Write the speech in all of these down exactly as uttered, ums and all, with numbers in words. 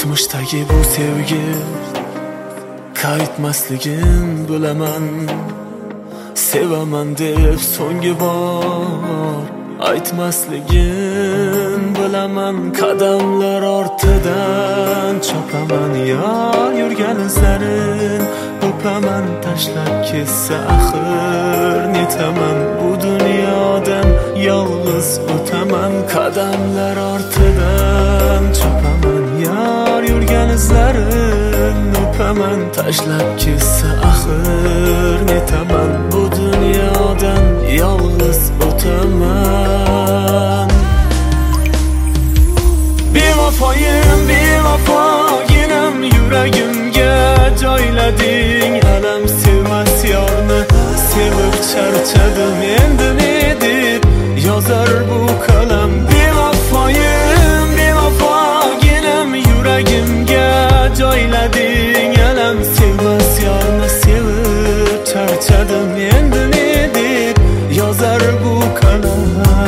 o'tmishdagi bu sevgi qaytmasligin bilaman. Sevaman deb so'nggi bor aytmasligin bilaman. Qadamlar ortidan chopaman, yor yurgan izlarin o'paman. Tashlab ketsa axir netaman, bu dunyodan yolg'iz o'taman. Qadamlar ortidan chopaman, yor yurgan izlarin o'paman. Tashlab ketsa axir netaman, bu dunyodan yolg'iz o'taman. Bevafoyim, bevafoginam, yuragimga joylading alam. Sevmas yorni sevib charchadim, endi ne deb yozar bu qalam. Bevafoyim, bevafoginam, yuragimga joylading alam. Sevmas yorni sevib charchadim, endi ne deb yozar bu qalam.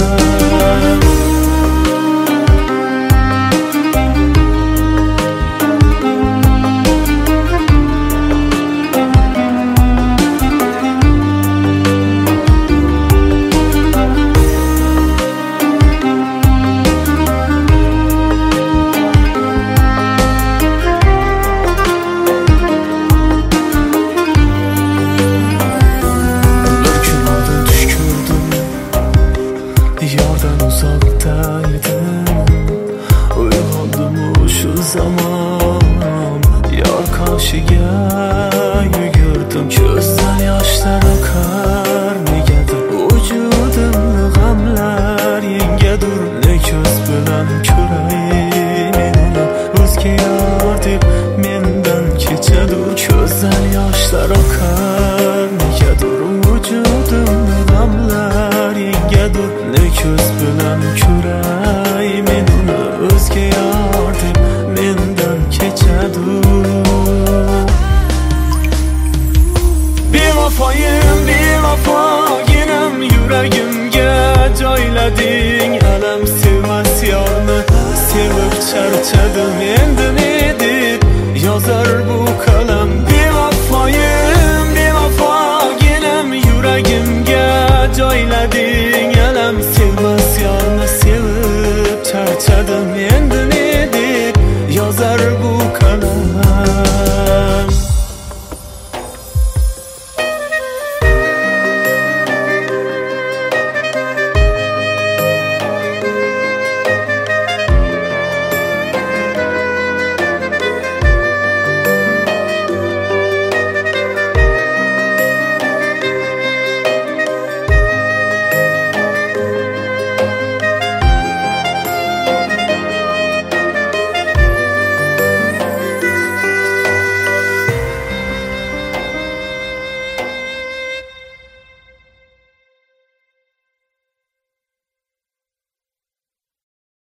Yordan uzoqda edim, uyg'ondim o'sha zamon. Yor qoshiga yugurdim, ko'zdan yoshlar oqar. Negadir vujudimni g'amlar yengadir. Ne ko'z bilan ko'ray men uni, o'zga yor deb mendan kechadir. Ko'zdan yoshlar oqar, negadir vujudimni g'amlar yengadir. Ne ko'z bilan ko'ray men uni, o'zga yor deb mendan kechadir. Bevafoyim, bevafoginam, yuragimga joylading alam. Sevmas yorni sevib charchadim, endi ne deb yozar bu qalam. Bevafoyim, bevafoginam, yuragimga joylading alam. Sevmas yorni sevib charchadim,